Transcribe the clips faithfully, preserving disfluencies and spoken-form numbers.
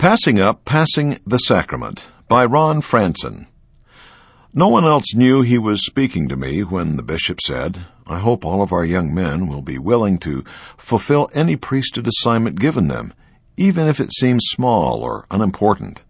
Passing Up, Passing the Sacrament by Ron Franzen. No one else knew he was speaking to me when the bishop said, "I hope all of our young men will be willing to fulfill any priesthood assignment given them, even if it seems small or unimportant."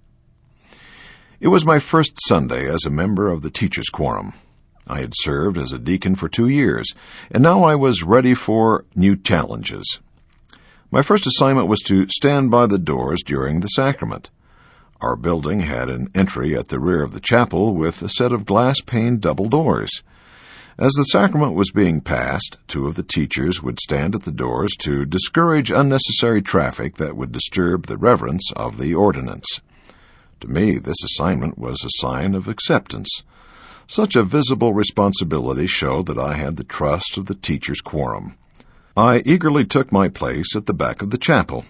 It was my first Sunday as a member of the Teachers' Quorum. I had served as a deacon for two years, and now I was ready for new challenges. My first assignment was to stand by the doors during the sacrament. Our building had an entry at the rear of the chapel with a set of glass-paned double doors. As the sacrament was being passed, two of the teachers would stand at the doors to discourage unnecessary traffic that would disturb the reverence of the ordinance. To me, this assignment was a sign of acceptance. Such a visible responsibility showed that I had the trust of the Teachers' Quorum. I eagerly took my place at the back of the chapel.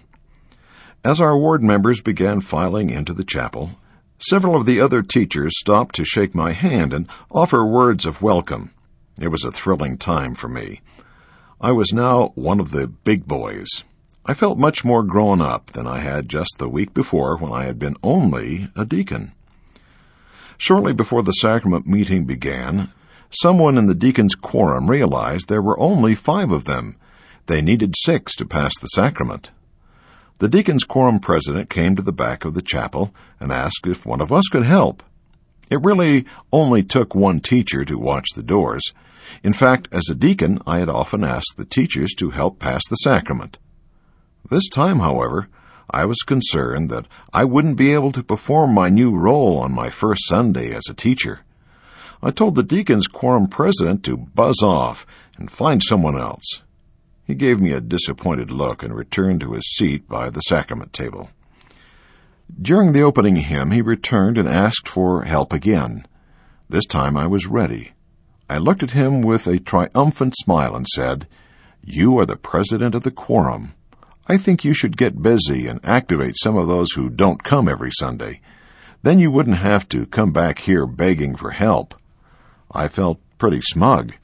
As our ward members began filing into the chapel, several of the other teachers stopped to shake my hand and offer words of welcome. It was a thrilling time for me. I was now one of the big boys. I felt much more grown up than I had just the week before when I had been only a deacon. Shortly before the sacrament meeting began, someone in the deacons' quorum realized there were only five of them. They needed six to pass the sacrament. The deacons' quorum president came to the back of the chapel and asked if one of us could help. It really only took one teacher to watch the doors. In fact, as a deacon, I had often asked the teachers to help pass the sacrament. This time, however, I was concerned that I wouldn't be able to perform my new role on my first Sunday as a teacher. I told the deacons' quorum president to buzz off and find someone else. He gave me a disappointed look and returned to his seat by the sacrament table. During the opening hymn, he returned and asked for help again. This time I was ready. I looked at him with a triumphant smile and said, "You are the president of the quorum. I think you should get busy and activate some of those who don't come every Sunday. Then you wouldn't have to come back here begging for help." I felt pretty smug.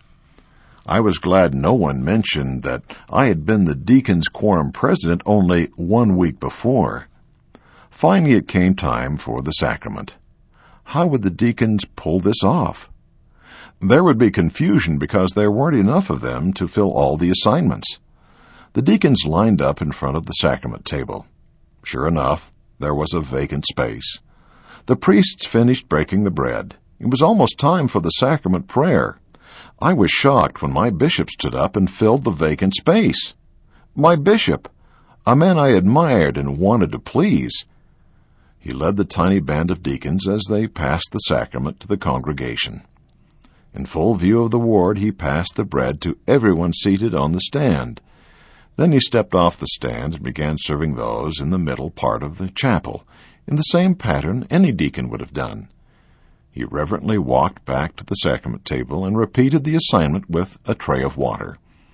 I was glad no one mentioned that I had been the deacons' quorum president only one week before. Finally, it came time for the sacrament. How would the deacons pull this off? There would be confusion because there weren't enough of them to fill all the assignments. The deacons lined up in front of the sacrament table. Sure enough, there was a vacant space. The priests finished breaking the bread. It was almost time for the sacrament prayer. I was shocked when my bishop stood up and filled the vacant space. My bishop, a man I admired and wanted to please. He led the tiny band of deacons as they passed the sacrament to the congregation. In full view of the ward, he passed the bread to everyone seated on the stand. Then he stepped off the stand and began serving those in the middle part of the chapel, in the same pattern any deacon would have done. He reverently walked back to the sacrament table and repeated the assignment with a tray of water.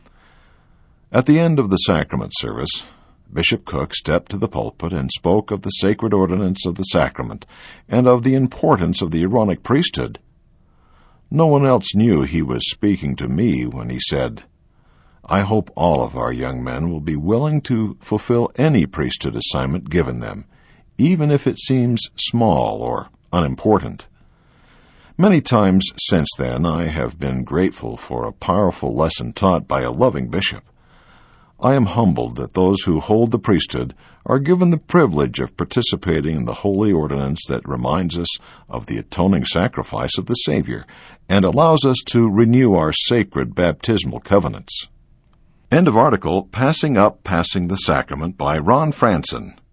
At the end of the sacrament service, Bishop Cook stepped to the pulpit and spoke of the sacred ordinance of the sacrament and of the importance of the Aaronic priesthood. No one else knew he was speaking to me when he said, "I hope all of our young men will be willing to fulfill any priesthood assignment given them, even if it seems small or unimportant." Many times since then, I have been grateful for a powerful lesson taught by a loving bishop. I am humbled that those who hold the priesthood are given the privilege of participating in the holy ordinance that reminds us of the atoning sacrifice of the Savior and allows us to renew our sacred baptismal covenants. End of article, Passing Up, Passing the Sacrament by Ron Franzen.